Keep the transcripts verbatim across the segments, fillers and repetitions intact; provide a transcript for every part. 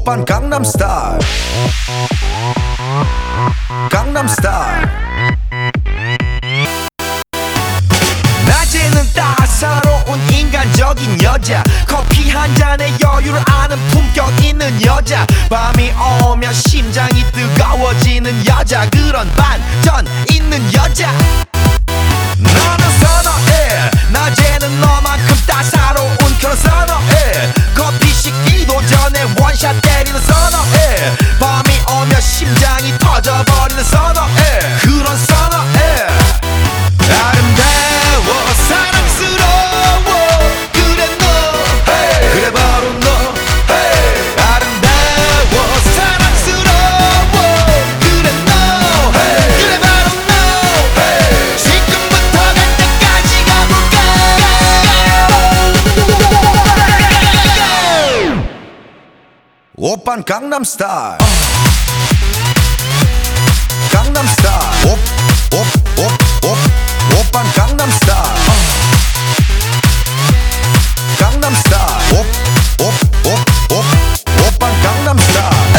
오빤 강남스타일 강남스타일 낮에는 따사로운 인간적인 여자 커피 한 잔에 여유를 아는 품격 있는 여자 밤이 오면 심장이 뜨거워지는 여자 그런 반전 있는 여자 너는 선호해 낮에는 너만큼 따사로운 그런 선호해 커피 식기도 전에 원샷 때리는 선호해 밤이 오면 심장이 터져버리는 선호해 그런 선호해 아름다워 사랑스러워 그래 너 hey. 그래 바로 너 hey. 아름다워 사랑스러워 그래 너 hey. 그래 바로 너 hey. 지금부터 갈 때까지 가볼까 오빤 강남스타일 강남스타일 옵옵옵옵 오빤 강남스타일 강남스타일 옵옵옵옵 오빤 강남스타일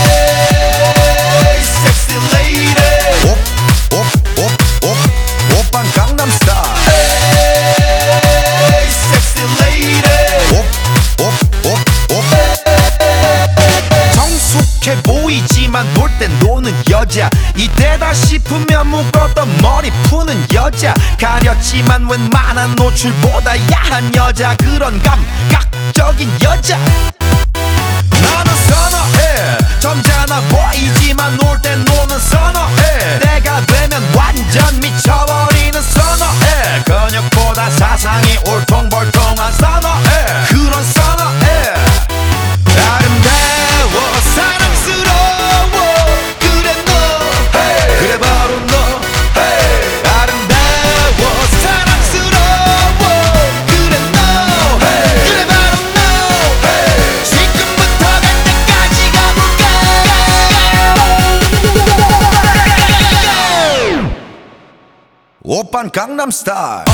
에이 섹시 레이디 옵옵옵옵 오빤 강남스타일 에이 섹시 레이디 옵옵옵옵 성숙해 보이지만 놀 땐 노는 여자 이때다 싶으면 묶었던 머리 푸는 여자 가렸지만 웬만한 노출보다 야한 여자 그런 감각적인 여자 나는 선호해 점잖아 보이지만 놀 땐 노는 선호해 내가 되면 완전 미쳐버리는 선호해 근육보다 사상이 울퉁불퉁한 선호해 그런 선호해 아름다워 사랑스러워 그래 너 hey. 그래 바로 너 hey. 아름다워 사랑스러워 그래 너 hey. 그래 바로 너 hey. 지금부터 갈 때까지 가볼까 오빤 강남스타일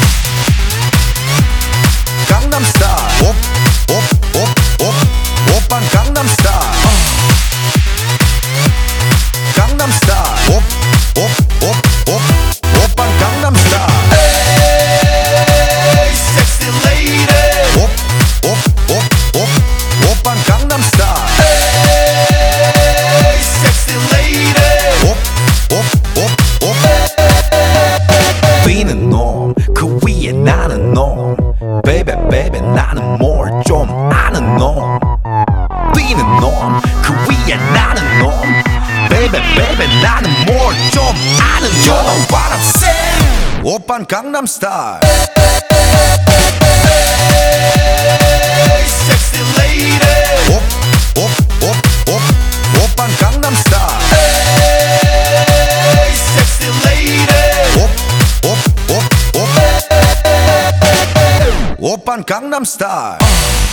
강남스타일 옵옵옵옵 오빤 강남스타일 강남스타일 옵옵옵옵 오빤 강남스타일 에이 섹시 레이디 옵옵옵옵 오빤 강남스타일 에이 섹시 레이디 옵옵옵옵 뛰는 놈 그 위에 나는 놈 베이베 베이베 나는 뭘 좀 아는 놈 뛰는 놈 그 위에 나는 놈 베이베 베이베 나는 뭘 좀 아는 놈 You know what I'm saying 오빤 강남스타일 에이 섹시 레이디 옵옵옵옵 오빤 강남스타일 에이 섹시 레이디 옵옵옵옵 오빤 강남스타일